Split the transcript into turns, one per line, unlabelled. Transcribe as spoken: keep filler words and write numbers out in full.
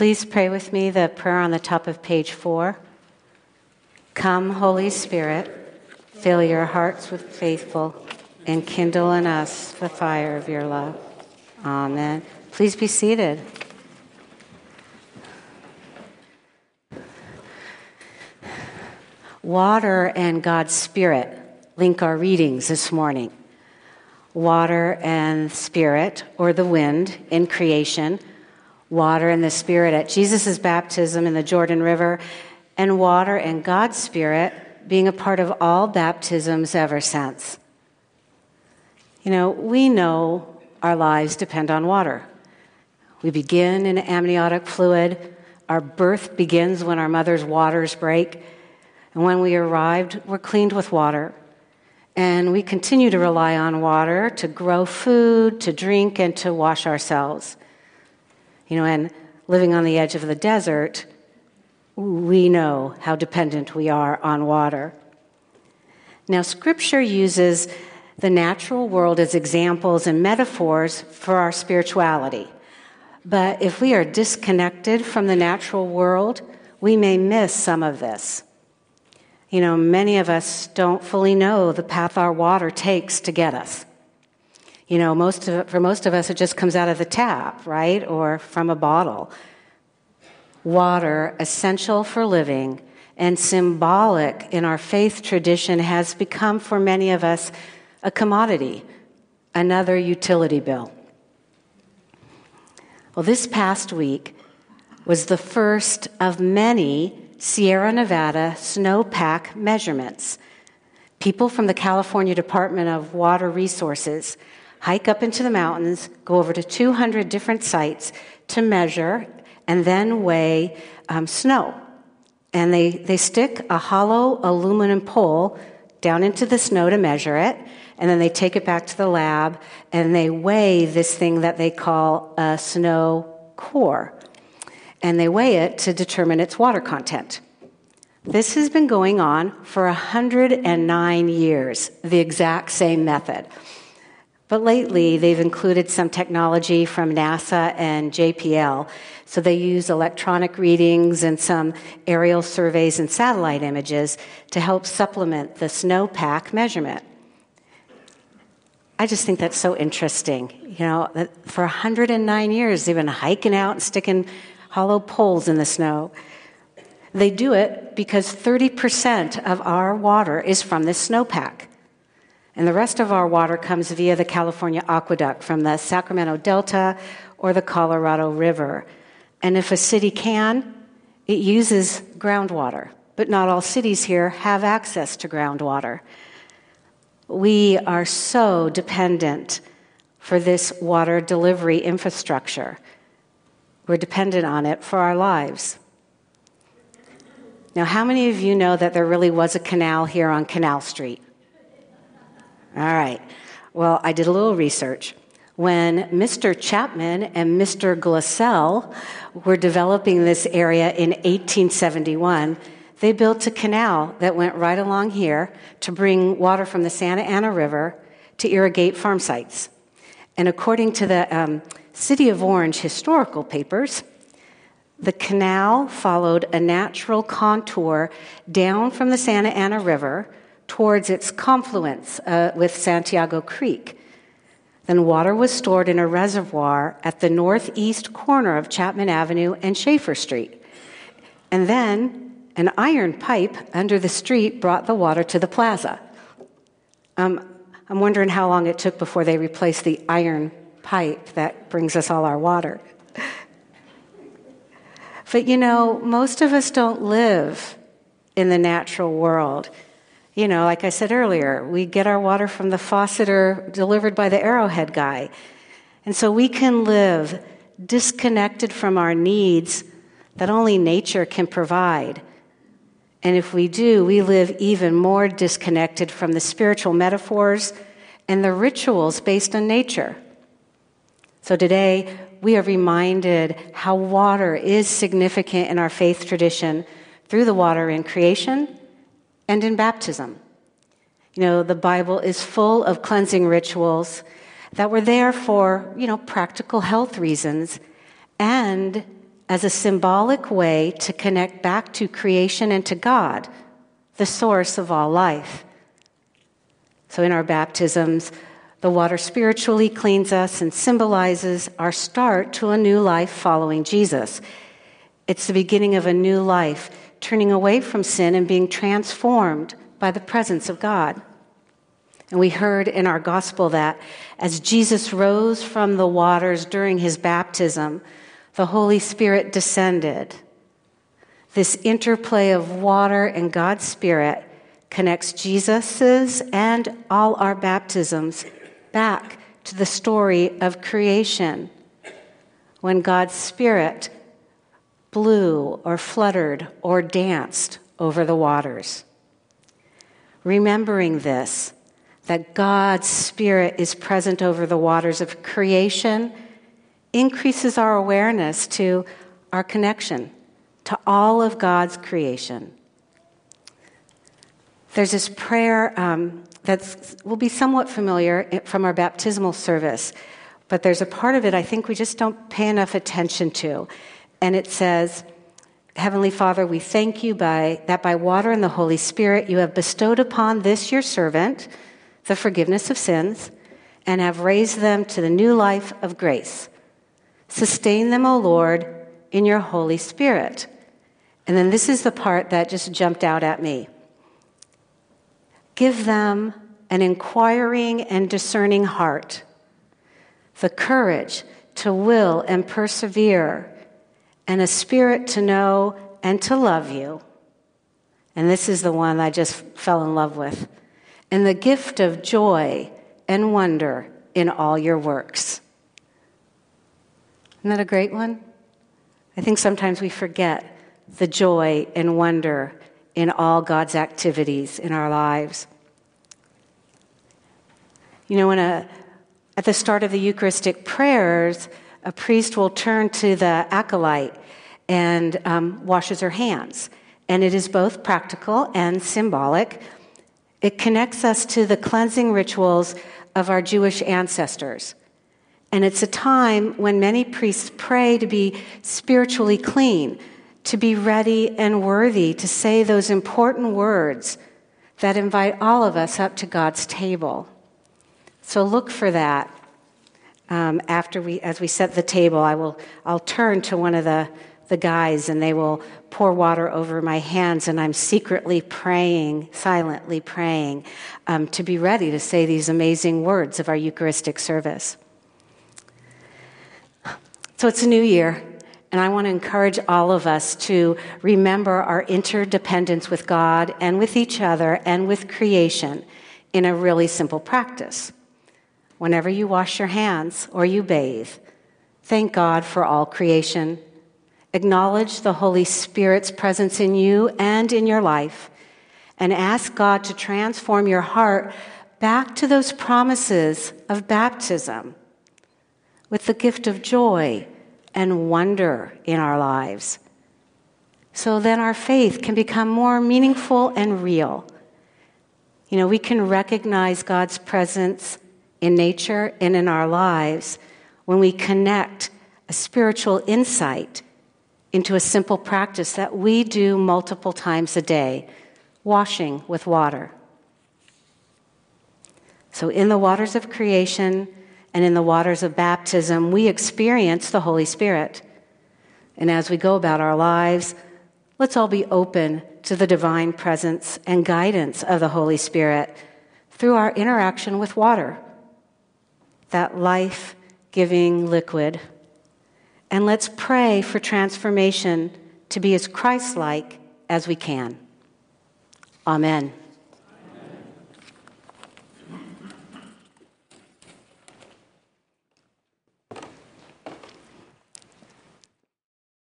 Please pray with me the prayer on the top of page four. Come, Holy Spirit, fill your hearts with faithful, and kindle in us the fire of your love. Amen. Please be seated. Water and God's Spirit link our readings this morning. Water and Spirit, or the wind, in creation. Water and the Spirit at Jesus' baptism in the Jordan River. And water and God's Spirit being a part of all baptisms ever since. You know, we know our lives depend on water. We begin in amniotic fluid. Our birth begins when our mother's waters break. And when we arrived, we're cleaned with water. And we continue to rely on water to grow food, to drink, and to wash ourselves. You know, and living on the edge of the desert, we know how dependent we are on water. Now, Scripture uses the natural world as examples and metaphors for our spirituality. But if we are disconnected from the natural world, we may miss some of this. You know, many of us don't fully know the path our water takes to get us. You know, most of it, for most of us, it just comes out of the tap, right? Or from a bottle. Water, essential for living and symbolic in our faith tradition, has become for many of us a commodity, another utility bill. Well, this past week was the first of many Sierra Nevada snowpack measurements. People from the California Department of Water Resources hike up into the mountains, go over to two hundred different sites to measure and then weigh um, snow. And they, they stick a hollow aluminum pole down into the snow to measure it, and then they take it back to the lab and they weigh this thing that they call a snow core. And they weigh it to determine its water content. This has been going on for one hundred nine years, the exact same method. But lately, they've included some technology from NASA and J P L. So they use electronic readings and some aerial surveys and satellite images to help supplement the snowpack measurement. I just think that's so interesting. You know, that for one hundred nine years, they've been hiking out and sticking hollow poles in the snow. They do it because thirty percent of our water is from this snowpack. And the rest of our water comes via the California Aqueduct from the Sacramento Delta or the Colorado River. And if a city can, it uses groundwater. But not all cities here have access to groundwater. We are so dependent for this water delivery infrastructure. We're dependent on it for our lives. Now, how many of you know that there really was a canal here on Canal Street? All right. Well, I did a little research. When Mister Chapman and Mister Glassell were developing this area in eighteen seventy-one, they built a canal that went right along here to bring water from the Santa Ana River to irrigate farm sites. And according to the um, City of Orange historical papers, the canal followed a natural contour down from the Santa Ana River towards its confluence uh, with Santiago Creek. Then water was stored in a reservoir at the northeast corner of Chapman Avenue and Schaefer Street. And then an iron pipe under the street brought the water to the plaza. Um, I'm wondering how long it took before they replaced the iron pipe that brings us all our water. But you know, most of us don't live in the natural world. You know, like I said earlier, we get our water from the faucet or delivered by the Arrowhead guy. And so we can live disconnected from our needs that only nature can provide. And if we do, we live even more disconnected from the spiritual metaphors and the rituals based on nature. So today, we are reminded how water is significant in our faith tradition through the water in creation and in baptism. You know, the Bible is full of cleansing rituals that were there for, you know, practical health reasons and as a symbolic way to connect back to creation and to God, the source of all life. So in our baptisms, the water spiritually cleans us and symbolizes our start to a new life following Jesus. It's the beginning of a new life, turning away from sin and being transformed by the presence of God. And we heard in our gospel that as Jesus rose from the waters during his baptism, the Holy Spirit descended. This interplay of water and God's Spirit connects Jesus's and all our baptisms back to the story of creation, when God's Spirit blew or fluttered or danced over the waters. Remembering this, that God's Spirit is present over the waters of creation, increases our awareness to our connection to all of God's creation. There's this prayer um, that will be somewhat familiar from our baptismal service, but there's a part of it I think we just don't pay enough attention to. And it says, Heavenly Father, we thank you by that by water and the Holy Spirit you have bestowed upon this your servant the forgiveness of sins and have raised them to the new life of grace. Sustain them, O Lord, in your Holy Spirit. And then this is the part that just jumped out at me. Give them an inquiring and discerning heart, the courage to will and persevere, and a spirit to know and to love you. And this is the one I just fell in love with. And the gift of joy and wonder in all your works. Isn't that a great one? I think sometimes we forget the joy and wonder in all God's activities in our lives. You know, when a, at the start of the Eucharistic prayers, a priest will turn to the acolyte and um, washes her hands. And it is both practical and symbolic. It connects us to the cleansing rituals of our Jewish ancestors. And it's a time when many priests pray to be spiritually clean, to be ready and worthy to say those important words that invite all of us up to God's table. So look for that. Um, after we, as we set the table, I will, I'll turn to one of the, the guys and they will pour water over my hands, and I'm secretly praying, silently praying, um, to be ready to say these amazing words of our Eucharistic service. So it's a new year, and I want to encourage all of us to remember our interdependence with God and with each other and with creation in a really simple practice. Whenever you wash your hands or you bathe, thank God for all creation. Acknowledge the Holy Spirit's presence in you and in your life, and ask God to transform your heart back to those promises of baptism with the gift of joy and wonder in our lives. So then our faith can become more meaningful and real. You know, we can recognize God's presence in nature and in our lives when we connect a spiritual insight into a simple practice that we do multiple times a day, washing with water. So in the waters of creation and in the waters of baptism, we experience the Holy Spirit. And as we go about our lives, let's all be open to the divine presence and guidance of the Holy Spirit through our interaction with water, that life-giving liquid. And let's pray for transformation to be as Christ-like as we can. Amen.